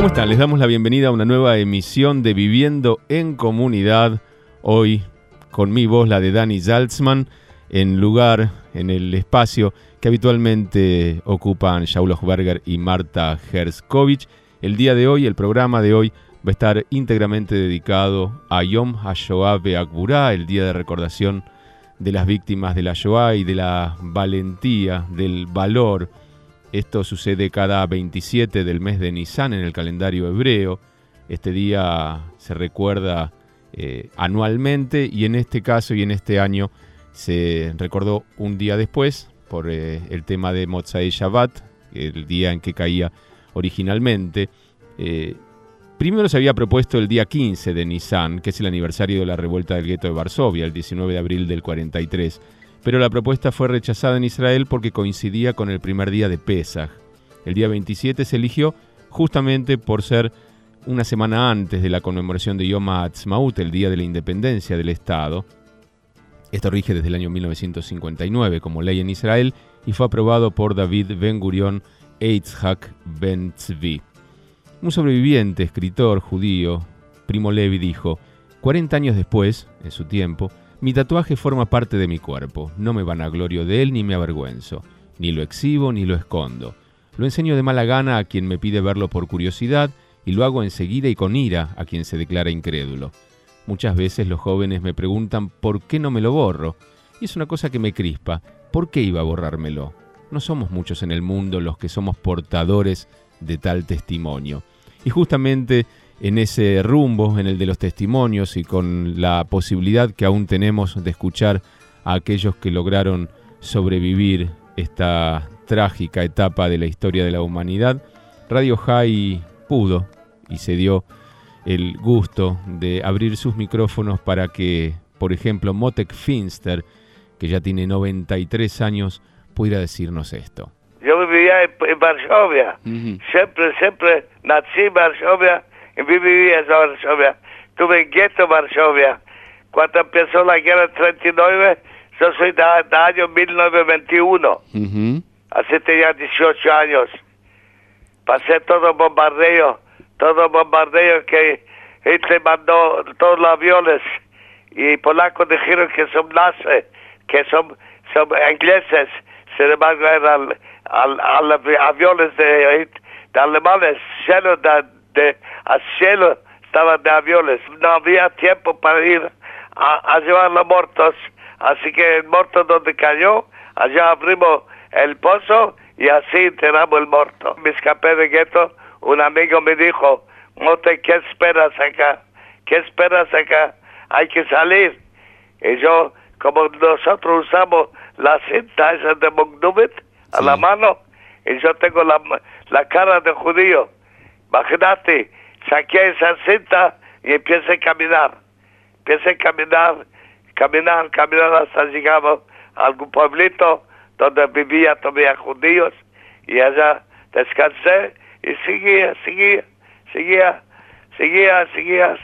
¿Cómo están? Les damos la bienvenida a una nueva emisión de Viviendo en Comunidad. Hoy con mi voz, la de Dani Zaltzman, en el espacio que habitualmente ocupan Shaul Hochberger y Marta Herskovich. El día de hoy, el programa de hoy, va a estar íntegramente dedicado a Yom HaShoah Be'Gvurah, el día de recordación de las víctimas de la Shoah y de la valentía, del valor. Esto sucede cada 27 del mes de Nisan en el calendario hebreo. Este día se recuerda anualmente, y en este caso y en este año se recordó un día después por el tema de Motzei Shabbat, el día en que caía originalmente. Primero se había propuesto el día 15 de Nisan, que es el aniversario de la revuelta del gueto de Varsovia, el 19 de abril del 43. Pero la propuesta fue rechazada en Israel porque coincidía con el primer día de Pesaj. El día 27 se eligió justamente por ser una semana antes de la conmemoración de Yom HaAtzmaut, el día de la independencia del Estado. Esto rige desde el año 1959 como ley en Israel y fue aprobado por David Ben Gurion e Yitzhak Ben Tzvi. Un sobreviviente, escritor judío, Primo Levi, dijo: 40 años después, en su tiempo, mi tatuaje forma parte de mi cuerpo. No me vanaglorio de él ni me avergüenzo. Ni lo exhibo ni lo escondo. Lo enseño de mala gana a quien me pide verlo por curiosidad y lo hago enseguida y con ira a quien se declara incrédulo. Muchas veces los jóvenes me preguntan por qué no me lo borro. Y es una cosa que me crispa. ¿Por qué iba a borrármelo? No somos muchos en el mundo los que somos portadores de tal testimonio. Y justamente en ese rumbo, en el de los testimonios y con la posibilidad que aún tenemos de escuchar a aquellos que lograron sobrevivir esta trágica etapa de la historia de la humanidad, Radio High pudo y se dio el gusto de abrir sus micrófonos para que, por ejemplo, Motek Finster, que ya tiene 93 años, pudiera decirnos esto. Yo vivía en Varsovia, siempre nací en Varsovia y vivía en Varsovia. Estuve en gueto Varsovia. Cuando empezó la guerra en 39, yo soy del año 1921. Así tenía 18 años. Pasé todo bombardeo que Hitler mandó todos los aviones. Y polacos dijeron que son nazis, que son ingleses. Sin embargo, eran aviones de alemanes, al cielo estaban de aviones. No había tiempo para ir a llevar los muertos, así que el muerto donde cayó, allá abrimos el pozo y así enterramos el muerto. Me escapé de gueto, un amigo me dijo: Mote, ¿qué esperas acá? ¿Qué esperas acá? Hay que salir. Y yo, como nosotros usamos la cinta esa de Mugdubit a la mano, y yo tengo la cara de judío. Imagínate, saqué esa cinta y empecé a caminar. Caminar hasta llegamos a algún pueblito donde vivía todavía judíos, y allá descansé y seguía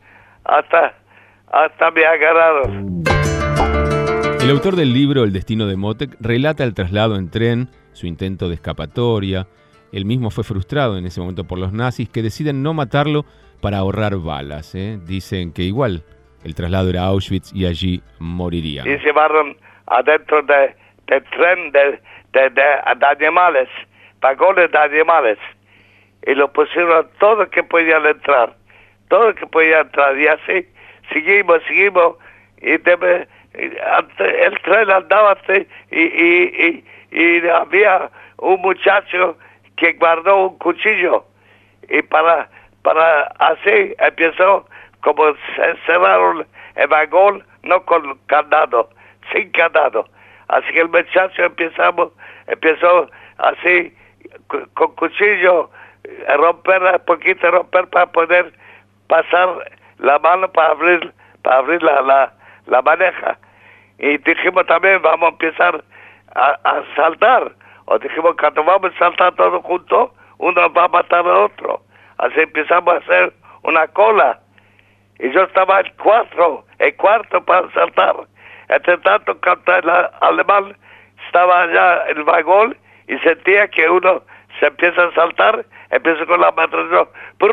hasta me agarraron. El autor del libro El destino de Motek relata el traslado en tren, su intento de escapatoria. Él mismo fue frustrado en ese momento por los nazis, que deciden no matarlo para ahorrar balas. Dicen que igual el traslado era a Auschwitz y allí morirían. Y se llevaron adentro del tren de animales, vagones de animales, y lo pusieron todo que podían entrar, y así seguimos, y el tren andaba así, y había un muchacho que guardó un cuchillo, y para así empezó, como cerraron el vagón, no con candado, sin candado. Así que el muchacho empezó así, con cuchillo, romper para poder pasar la mano para abrir la maneja. Y dijimos también, vamos a empezar a saltar. O dijimos, cuando vamos a saltar todos juntos, uno va a matar al otro. Así empezamos a hacer una cola. Y yo estaba el cuarto para saltar. Entre tanto, cuando el alemán estaba allá en el vagón y sentía que uno se empieza a saltar, empiezo con la metralleta.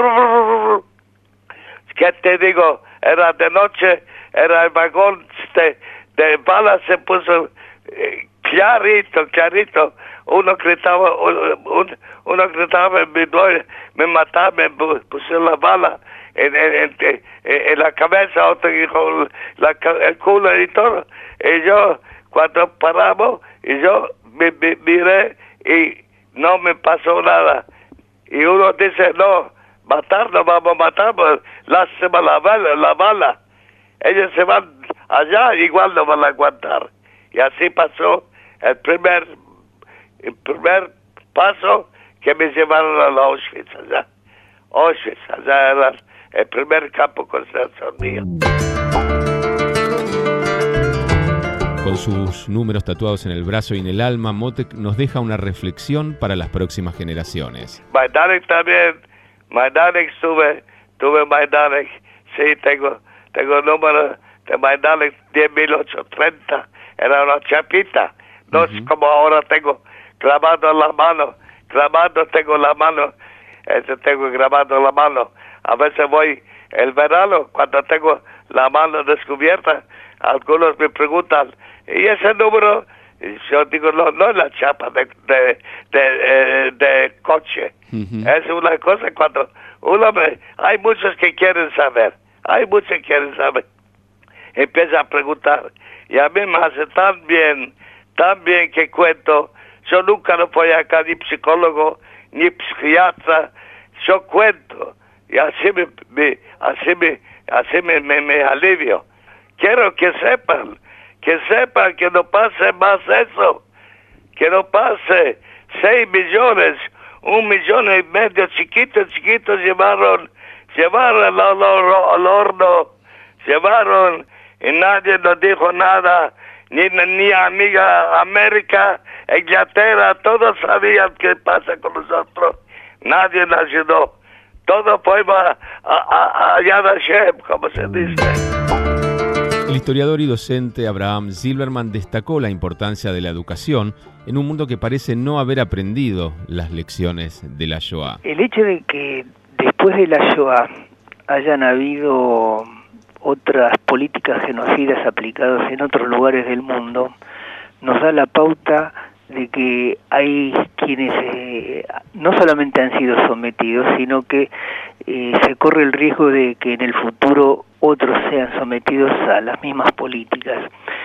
¿Qué te digo? Era de noche, era el vagón de balas, se puso clarito. Uno gritaba, me mataba, me pusieron la bala en la cabeza, otro dijo el culo y todo. Y yo, cuando paramos, y yo me miré y no me pasó nada. Y uno dice, no, vamos a matar, lástima la bala. Ellos se van allá, igual no van a aguantar. Y así pasó el primer paso que me llevaron a la Auschwitz allá. Allá era el primer campo de concentración mío. Con sus números tatuados en el brazo y en el alma, Motek nos deja una reflexión para las próximas generaciones. Majdanek también, tuve Majdanek, sí, tengo número de Majdanek 10.830, era una chapita, no es como ahora tengo grabado en la mano, tengo la mano, tengo grabado en la mano. A veces voy el verano, cuando tengo la mano descubierta, algunos me preguntan, ¿y ese número? Y yo digo, no es la chapa de coche. Es una cosa cuando hay muchos que quieren saber, Empieza a preguntar, y a mí me hace tan bien que cuento. Yo nunca no fui acá ni psicólogo, ni psiquiatra, yo cuento, y así me alivio. Quiero que sepan que no pase más eso, que no pase 6 millones, 1,5 millones, chiquitos, llevaron al horno, y nadie nos dijo nada, ni amiga América, Inglaterra, todos sabían qué pasa con nosotros, nadie nos ayudó, todo fue a Yad Hashem, como se dice. El historiador y docente Abraham Silverman destacó la importancia de la educación en un mundo que parece no haber aprendido las lecciones de la Shoah. El hecho de que después de la Shoah hayan habido otras políticas genocidas aplicadas en otros lugares del mundo nos da la pauta de que hay quienes no solamente han sido sometidos, sino que se corre el riesgo de que en el futuro otros sean sometidos a las mismas políticas.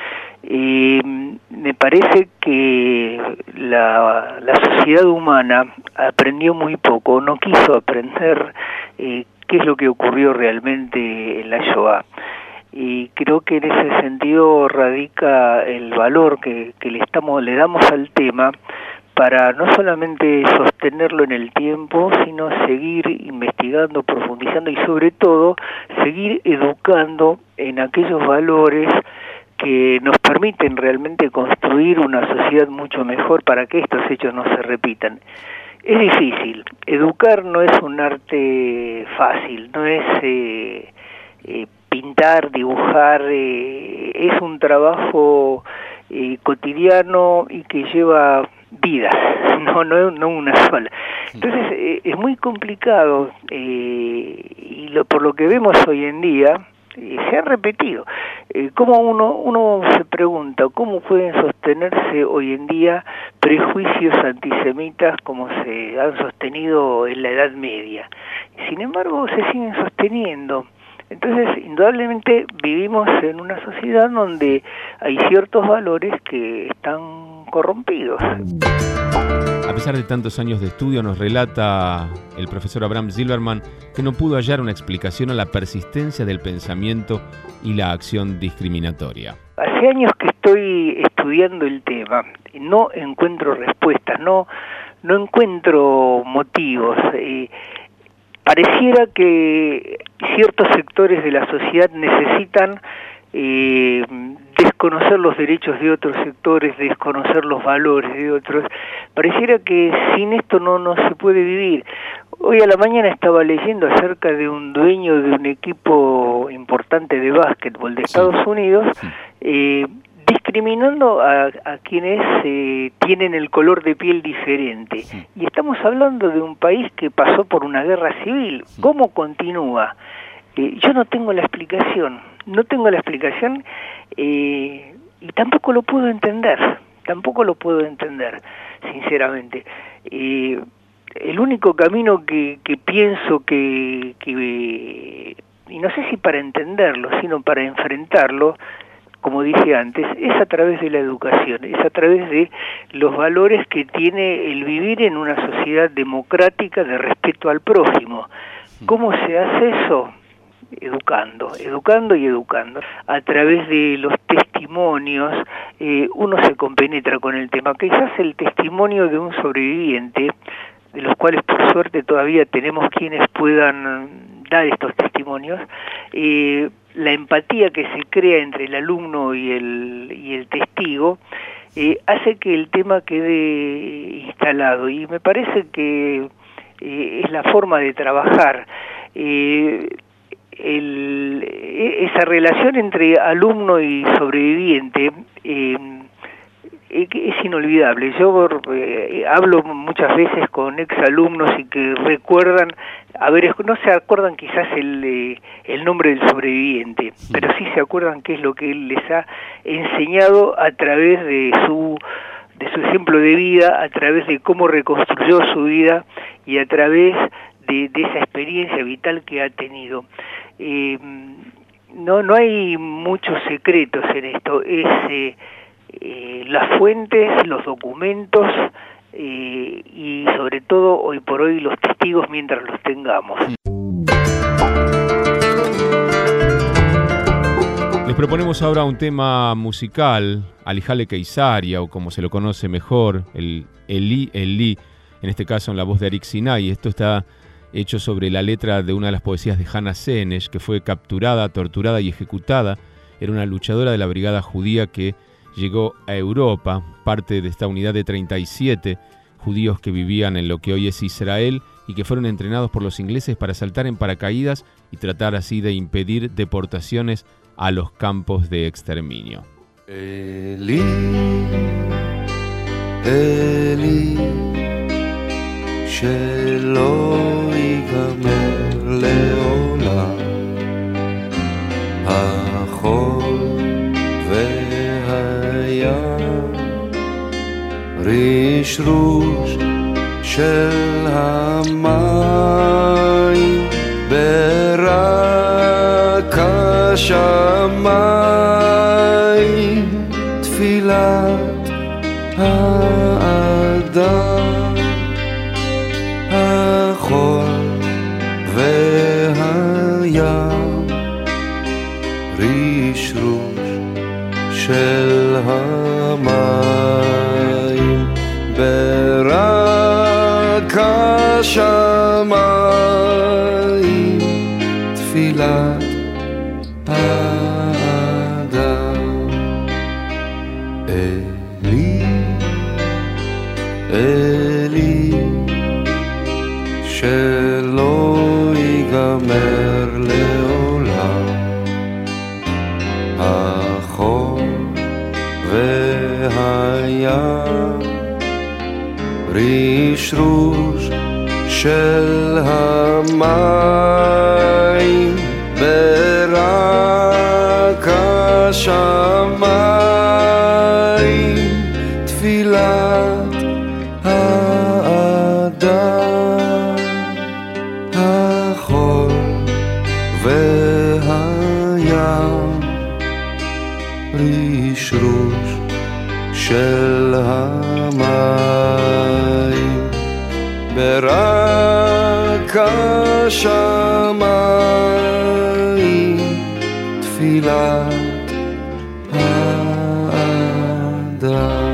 Me parece que la sociedad humana aprendió muy poco, no quiso aprender qué es lo que ocurrió realmente en la Shoah. Y creo que en ese sentido radica el valor que le damos al tema para no solamente sostenerlo en el tiempo, sino seguir investigando, profundizando y sobre todo seguir educando en aquellos valores que nos permiten realmente construir una sociedad mucho mejor para que estos hechos no se repitan. Es difícil, educar no es un arte fácil, no es pintar, dibujar, es un trabajo cotidiano y que lleva vidas, no una sola. Entonces es muy complicado y por lo que vemos hoy en día se ha repetido. ¿Cómo uno se pregunta cómo pueden sostenerse hoy en día prejuicios antisemitas como se han sostenido en la Edad Media? Sin embargo, se siguen sosteniendo. Entonces, indudablemente vivimos en una sociedad donde hay ciertos valores que están corrompidos. A pesar de tantos años de estudio, nos relata el profesor Abraham Silverman que no pudo hallar una explicación a la persistencia del pensamiento y la acción discriminatoria. Hace años que estoy estudiando el tema, no encuentro respuestas, no encuentro motivos. Pareciera que ciertos sectores de la sociedad necesitan desconocer los derechos de otros sectores, desconocer los valores de otros. Pareciera que sin esto no se puede vivir. Hoy a la mañana estaba leyendo acerca de un dueño de un equipo importante de básquetbol de Estados Unidos, discriminando a quienes tienen el color de piel diferente. Sí. Y estamos hablando de un país que pasó por una guerra civil. Sí. ¿Cómo continúa? Yo no tengo la explicación, y tampoco lo puedo entender, sinceramente. El único camino que pienso que, y no sé si para entenderlo, sino para enfrentarlo, como dije antes, es a través de la educación, es a través de los valores que tiene el vivir en una sociedad democrática de respeto al prójimo. ¿Cómo se hace eso? Educando, a través de los testimonios. Uno se compenetra con el tema. Quizás el testimonio de un sobreviviente, de los cuales por suerte todavía tenemos quienes puedan dar estos testimonios, la empatía que se crea entre el alumno y el testigo, hace que el tema quede instalado, y me parece que es la forma de trabajar. Esa relación entre alumno y sobreviviente es inolvidable. Yo hablo muchas veces con exalumnos y que recuerdan, no se acuerdan quizás el nombre del sobreviviente, pero sí se acuerdan qué es lo que él les ha enseñado a través de su ejemplo de vida, a través de cómo reconstruyó su vida y a través de esa experiencia vital que ha tenido. No hay muchos secretos en esto, es las fuentes, los documentos y sobre todo hoy por hoy los testigos mientras los tengamos. Les proponemos ahora un tema musical, Alijale Keisaria, o como se lo conoce mejor, el Eli, en este caso en la voz de Arik Sinai. Esto está hecho sobre la letra de una de las poesías de Hannah Senesh, que fue capturada, torturada y ejecutada. Era una luchadora de la brigada judía que llegó a Europa, parte de esta unidad de 37 judíos que vivían en lo que hoy es Israel y que fueron entrenados por los ingleses para saltar en paracaídas y tratar así de impedir deportaciones a los campos de exterminio. Eli, Eli, שלא ייגמר לעולם החול והים רשרוש של המים ברק השמיים תפילת האדם החול והים רשרוש של המים ברק השמיים תפילת האדם אלי אלי שלא ייגמר לעולם החול והים רשרוש של המים ברק השמיים תפילת האדם החול והים רשרוש של המים ברק השמיים תפילת האדם.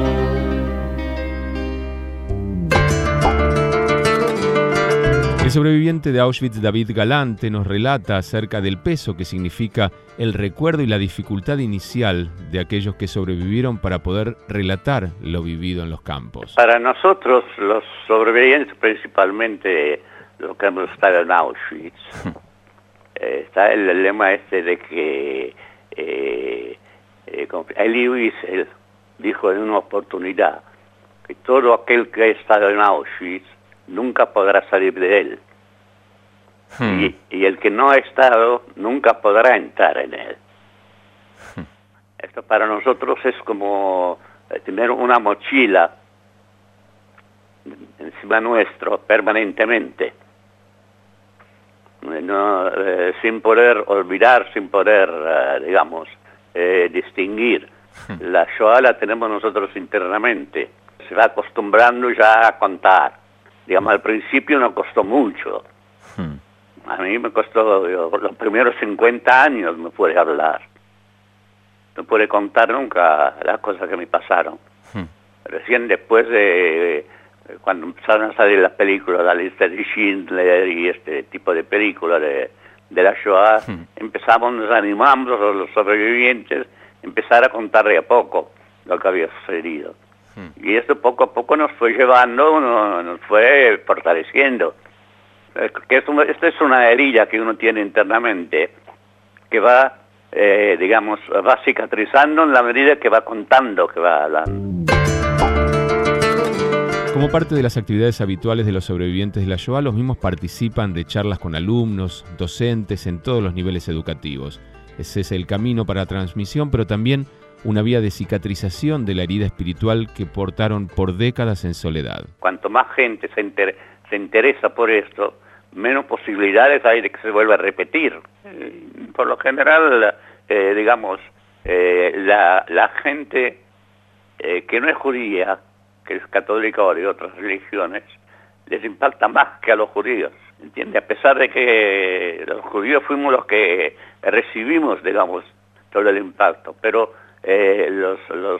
El sobreviviente de Auschwitz, David Galante, nos relata acerca del peso que significa el recuerdo y la dificultad inicial de aquellos que sobrevivieron para poder relatar lo vivido en los campos. Para nosotros, los sobrevivientes, principalmente los que hemos estado en Auschwitz, está el lema este de que Elie Wiesel dijo en una oportunidad que todo aquel que ha estado en Auschwitz nunca podrá salir de él. Y el que no ha estado nunca podrá entrar en él. Esto para nosotros es como tener una mochila encima nuestro permanentemente, no, sin poder olvidar, sin poder, distinguir. La Shoah la tenemos nosotros internamente, se va acostumbrando ya a contar. Digamos, al principio no costó mucho. A mí me costó, los primeros 50 años me pude hablar. No pude contar nunca las cosas que me pasaron. Recién después de cuando empezaron a salir las películas de la lista de Schindler y este tipo de películas de la Shoah, nos animamos los sobrevivientes a empezar a contar de a poco lo que había sucedido. Y esto poco a poco nos fue llevando, nos fue fortaleciendo. Que esta es una herida que uno tiene internamente, que va, va cicatrizando en la medida que va contando, que va hablando. Como parte de las actividades habituales de los sobrevivientes de la Shoah, los mismos participan de charlas con alumnos, docentes en todos los niveles educativos. Ese es el camino para la transmisión, pero también una vía de cicatrización de la herida espiritual que portaron por décadas en soledad. Cuanto más gente se interesa por esto, menos posibilidades hay de que se vuelva a repetir. Por lo general, la gente que no es judía, que es católica o de otras religiones, les impacta más que a los judíos, ¿entiende? A pesar de que los judíos fuimos los que recibimos, todo el impacto, pero los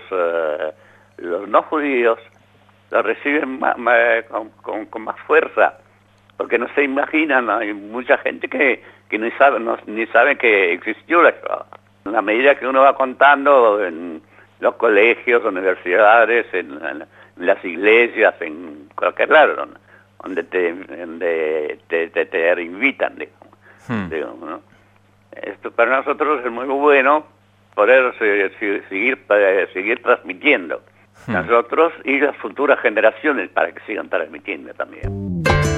no judíos lo reciben con más fuerza, porque no se imaginan, hay mucha gente que ni sabe que existió la Shoah. En la medida que uno va contando en los colegios, universidades, en las iglesias, en cualquier lado, donde te invitan, digamos, ¿no? Esto para nosotros es muy bueno poder seguir transmitiendo. Nosotros y las futuras generaciones para que sigan transmitiendo también.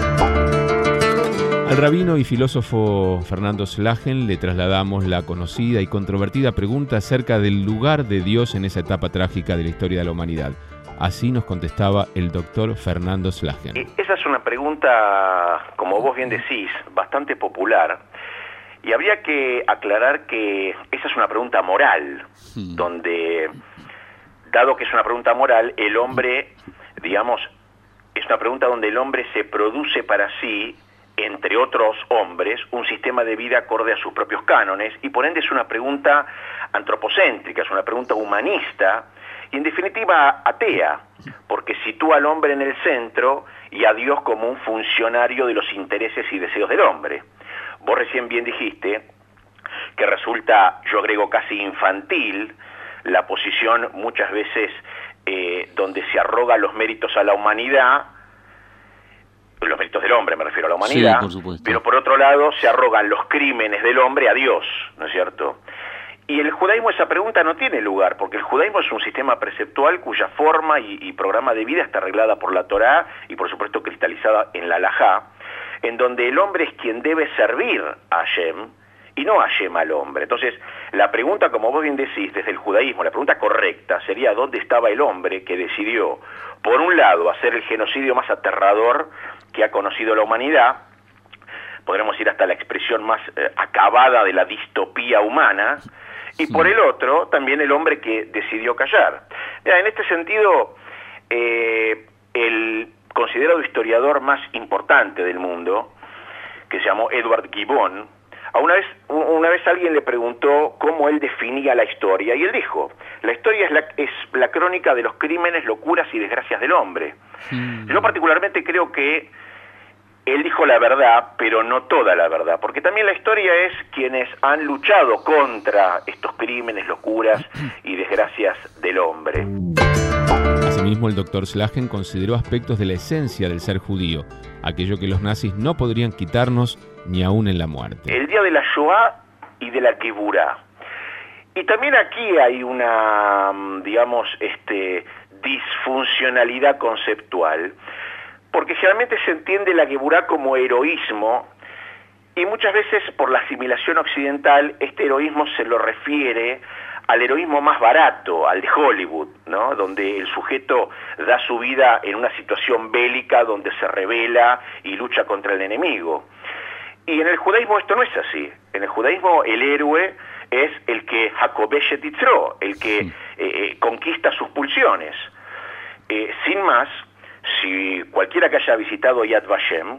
Al rabino y filósofo Fernando Slagen le trasladamos la conocida y controvertida pregunta acerca del lugar de Dios en esa etapa trágica de la historia de la humanidad. Así nos contestaba el doctor Fernando Slagen. Esa es una pregunta, como vos bien decís, bastante popular. Y habría que aclarar que esa es una pregunta moral, donde, dado que es una pregunta moral, el hombre, es una pregunta donde el hombre se produce para sí, entre otros hombres, un sistema de vida acorde a sus propios cánones, y por ende es una pregunta antropocéntrica, es una pregunta humanista, y en definitiva atea, porque sitúa al hombre en el centro y a Dios como un funcionario de los intereses y deseos del hombre. Vos recién bien dijiste que resulta, yo agrego casi infantil, la posición muchas veces donde se arroga los méritos a la humanidad, los méritos del hombre me refiero a la humanidad, sí, por supuesto. Pero por otro lado se arrogan los crímenes del hombre a Dios, ¿no es cierto? Y el judaísmo esa pregunta no tiene lugar, porque el judaísmo es un sistema preceptual cuya forma y programa de vida está arreglada por la Torá y por supuesto cristalizada en la Halajá, en donde el hombre es quien debe servir a Hashem y no Hashem al hombre. Entonces, la pregunta, como vos bien decís, desde el judaísmo, la pregunta correcta sería ¿dónde estaba el hombre que decidió, por un lado, hacer el genocidio más aterrador que ha conocido la humanidad? Podremos ir hasta la expresión más acabada de la distopía humana, y por el otro, también el hombre que decidió callar. Mira, en este sentido, el considerado historiador más importante del mundo, que se llamó Edward Gibbon, una vez alguien le preguntó cómo él definía la historia, y él dijo, la historia es la crónica de los crímenes, locuras y desgracias del hombre. Yo particularmente creo que él dijo la verdad, pero no toda la verdad, porque también la historia es quienes han luchado contra estos crímenes, locuras y desgracias del hombre. Asimismo, el doctor Slagen consideró aspectos de la esencia del ser judío, aquello que los nazis no podrían quitarnos ni aún en la muerte. El día de la Shoah y de la Geburá. Y también aquí hay una, digamos, disfuncionalidad conceptual, porque generalmente se entiende la Geburá como heroísmo, y muchas veces por la asimilación occidental este heroísmo se lo refiere al heroísmo más barato, al de Hollywood, ¿no? Donde el sujeto da su vida en una situación bélica, donde se rebela y lucha contra el enemigo. Y en el judaísmo esto no es así. En el judaísmo el héroe es el que Hakobesh et Yitzro, el que conquista sus pulsiones. Sin más, si cualquiera que haya visitado Yad Vashem,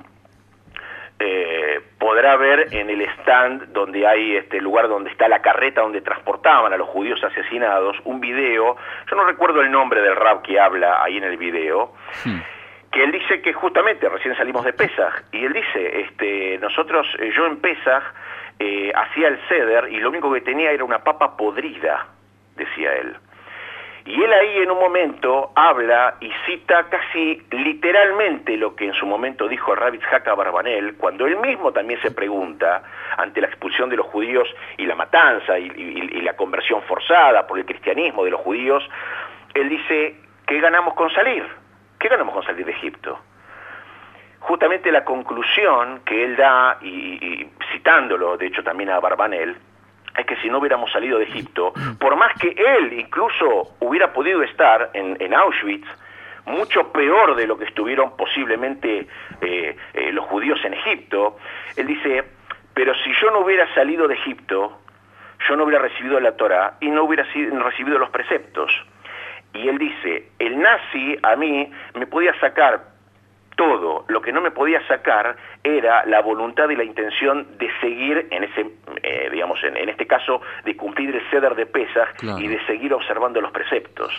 podrá ver en el stand donde hay este lugar donde está la carreta donde transportaban a los judíos asesinados, un video, yo no recuerdo el nombre del rab que habla ahí en el video, que él dice que justamente recién salimos de Pesaj, y él dice, yo en Pesaj hacía el seder y lo único que tenía era una papa podrida, decía él. Y él ahí en un momento habla y cita casi literalmente lo que en su momento dijo el Rabbi Yitzhak Abarbanel, cuando él mismo también se pregunta, ante la expulsión de los judíos y la matanza y la conversión forzada por el cristianismo de los judíos, él dice, ¿qué ganamos con salir? ¿Qué ganamos con salir de Egipto? Justamente la conclusión que él da, y citándolo de hecho también a Abarbanel, es que si no hubiéramos salido de Egipto, por más que él incluso hubiera podido estar en Auschwitz, mucho peor de lo que estuvieron posiblemente los judíos en Egipto, él dice, pero si yo no hubiera salido de Egipto, yo no hubiera recibido la Torá y no hubiera recibido los preceptos. Y él dice, el nazi a mí me podía sacar todo, lo que no me podía sacar era la voluntad y la intención de seguir en ese, en este caso, de cumplir el Seder de Pesaj, claro, y de seguir observando los preceptos.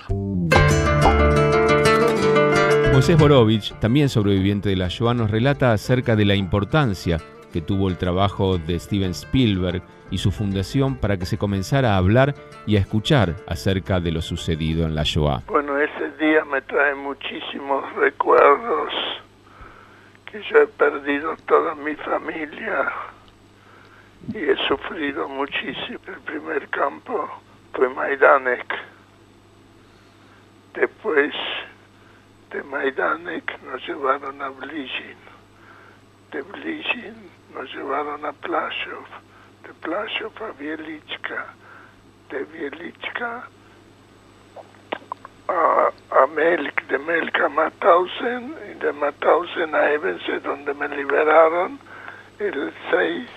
Moisés Borovich, también sobreviviente de la Shoah, nos relata acerca de la importancia que tuvo el trabajo de Steven Spielberg y su fundación para que se comenzara a hablar y a escuchar acerca de lo sucedido en la Shoah. Bueno, ese día me trae muchísimos recuerdos, que yo he perdido toda mi familia y he sufrido muchísimo. El primer campo fue Majdanek. Después de Majdanek nos llevaron a Blizhin. De Blizhin nos llevaron a Plaszów. De Plaszów a Bielichka. De Bielichka a Melk, de Melk a Mauthausen, y de Mauthausen a Ebense, donde me liberaron el 6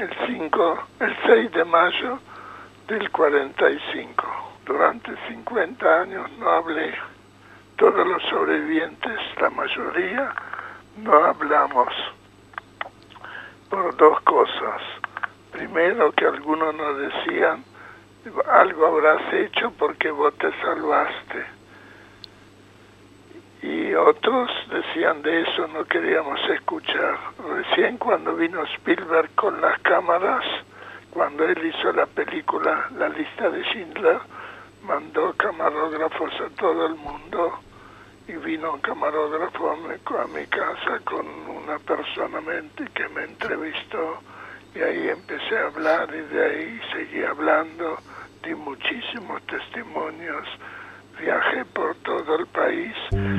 de mayo del 45. Durante 50 años no hablé. Todos los sobrevivientes, la mayoría, no hablamos por dos cosas. Primero, que algunos nos decían, algo habrás hecho porque vos te salvaste. Y otros decían, de eso no queríamos escuchar. Recién cuando vino Spielberg con las cámaras, cuando él hizo la película La lista de Schindler, mandó camarógrafos a todo el mundo, y vino un camarógrafo a mi casa con una persona que me entrevistó, y ahí empecé a hablar, y de ahí seguí hablando, di muchísimos testimonios, viajé por todo el país.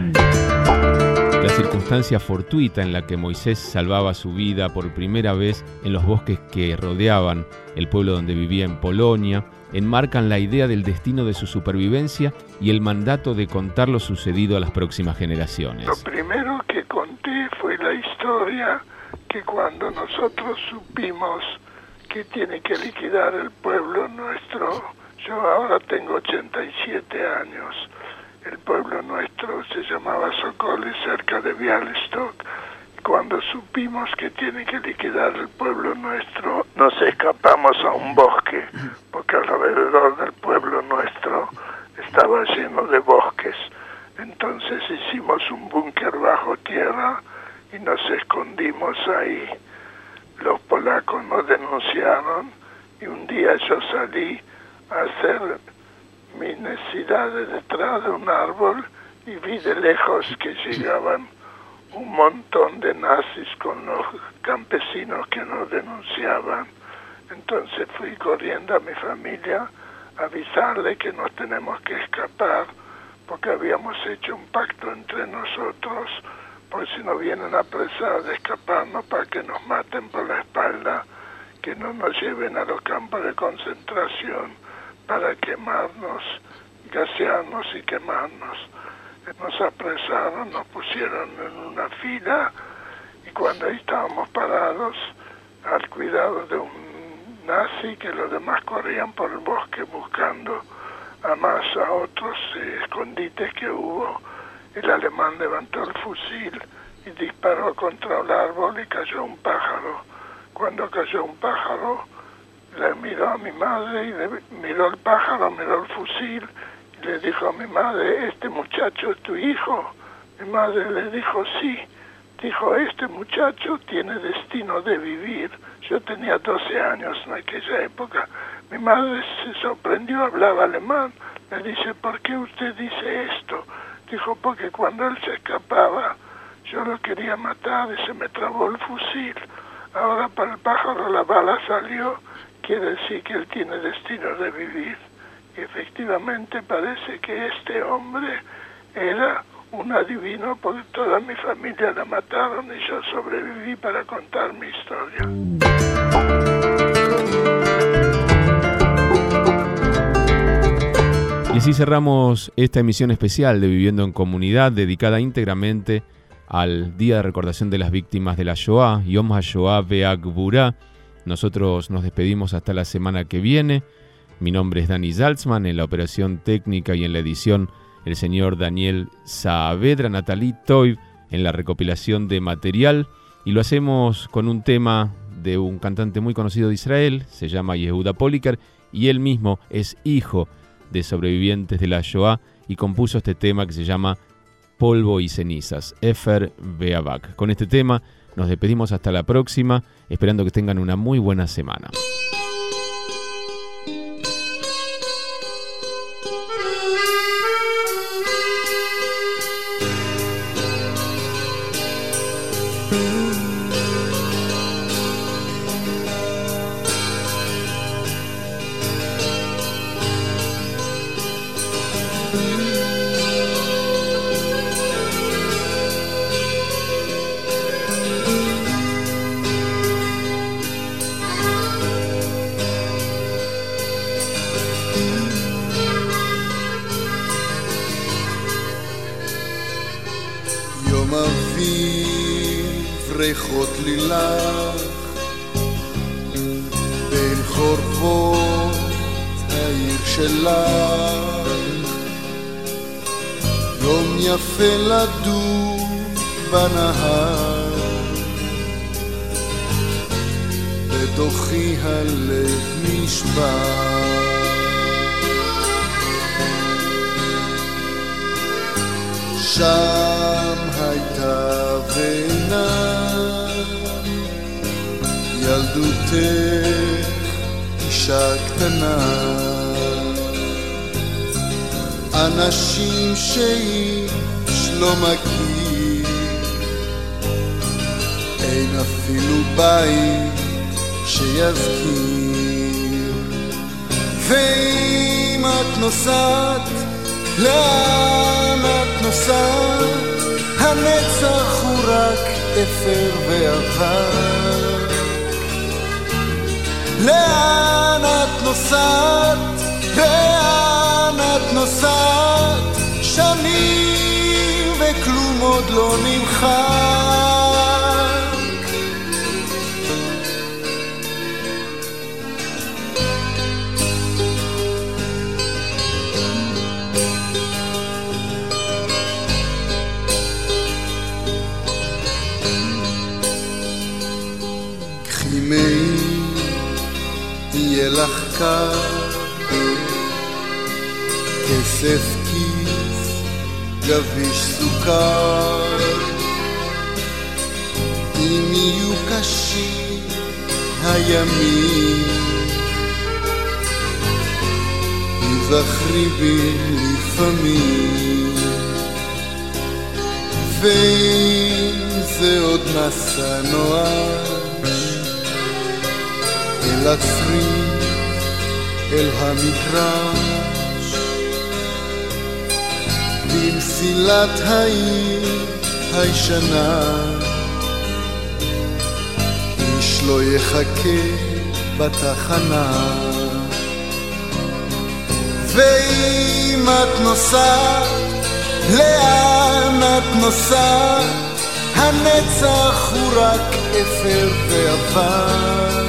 La circunstancia fortuita en la que Moisés salvaba su vida por primera vez en los bosques que rodeaban el pueblo donde vivía en Polonia enmarcan la idea del destino de su supervivencia y el mandato de contar lo sucedido a las próximas generaciones. Lo primero que conté fue la historia que cuando nosotros supimos que tiene que liquidar el pueblo nuestro, yo ahora tengo 87 años, el pueblo nuestro se llamaba Sokoli, cerca de Bialystok. Cuando supimos que tiene que liquidar el pueblo nuestro, nos escapamos a un bosque, porque alrededor del pueblo nuestro estaba lleno de bosques. Entonces hicimos un búnker bajo tierra y nos escondimos ahí. Los polacos nos denunciaron y un día yo salí a hacer mis necesidades detrás de un árbol y vi de lejos que llegaban un montón de nazis con los campesinos que nos denunciaban. Entonces fui corriendo a mi familia avisarle que nos tenemos que escapar, porque habíamos hecho un pacto entre nosotros, por si nos vienen a apresar de escaparnos para que nos maten por la espalda, que no nos lleven a los campos de concentración para quemarnos, gasearnos y quemarnos. Nos apresaron, nos pusieron en una fila, y cuando ahí estábamos parados, al cuidado de un nazi, que los demás corrían por el bosque buscando a más a otros escondites que hubo, el alemán levantó el fusil y disparó contra el árbol y cayó un pájaro. Cuando cayó un pájaro, le miró a mi madre y miró el pájaro, miró el fusil y le dijo a mi madre: ¿este muchacho es tu hijo? Mi madre le dijo: sí. Dijo: este muchacho tiene destino de vivir. Yo tenía 12 años en aquella época. Mi madre se sorprendió, hablaba alemán. Le dice: ¿por qué usted dice esto? Dijo: porque cuando él se escapaba, yo lo quería matar y se me trabó el fusil. Ahora para el pájaro la bala salió, quiere decir que él tiene destino de vivir. Y efectivamente parece que este hombre era un adivino, porque toda mi familia la mataron y yo sobreviví para contar mi historia. Y así cerramos esta emisión especial de Viviendo en Comunidad, dedicada íntegramente al Día de Recordación de las Víctimas de la Shoah, Yom HaShoah Ve'Hagburah. Nosotros nos despedimos hasta la semana que viene. Mi nombre es Dani Zaltzman, en la operación técnica y en la edición el señor Daniel Saavedra, Natalie Toiv en la recopilación de material, y lo hacemos con un tema de un cantante muy conocido de Israel, se llama Yehuda Poliker, y él mismo es hijo de sobrevivientes de la Shoah y compuso este tema que se llama Polvo y Cenizas, Efer Be'avak. Con este tema nos despedimos hasta la próxima, esperando que tengan una muy buena semana. ריחות לילך בין חורבות העיר שלך, יום יפה לדור בנהר, בתוכי הלב נשבר. שם הייתה בינה ילדותך, אישה קטנה, אנשים שאיש לא מכיר, אין אפילו בית שיזכיר. ואם את נוסעת, לאן את נוסעת? הנצח הוא רק אפר ואבק. לאן את נוסעת? לאן את נוסעת? שנים וכלום עוד לא נמחק. יהיה לך קר, כסף כיס, גביש סוכר. אם יהיו קשים הימים, תזכרי בי לפעמים. ואם זה עוד מסע נואש אל הצריף אל המגרש במסילת העיר הישנה, איש לא יחכה בתחנה. ואם את נוסעת, לאן את נוסעת? הנצח הוא רק אפר ועבר.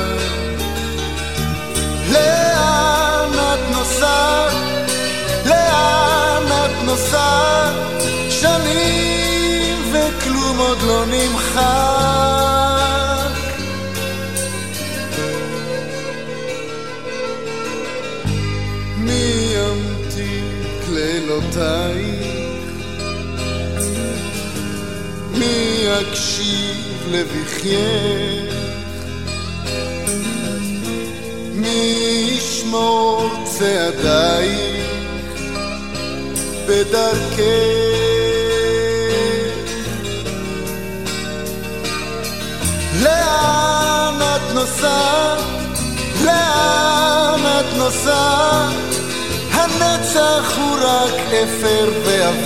לאן את נוסעת? לאן את נוסעת? שנים וכלום עוד לא נמחק. מי ימתיק לילותייך? מי יקשיב לבכייך? מי ישמור צעדייך בדרכך? לאן את נוסעת? לאן את נוסעת? הנצח הוא רק אפר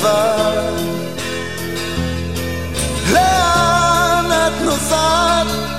ועבר. לאן את נוסעת?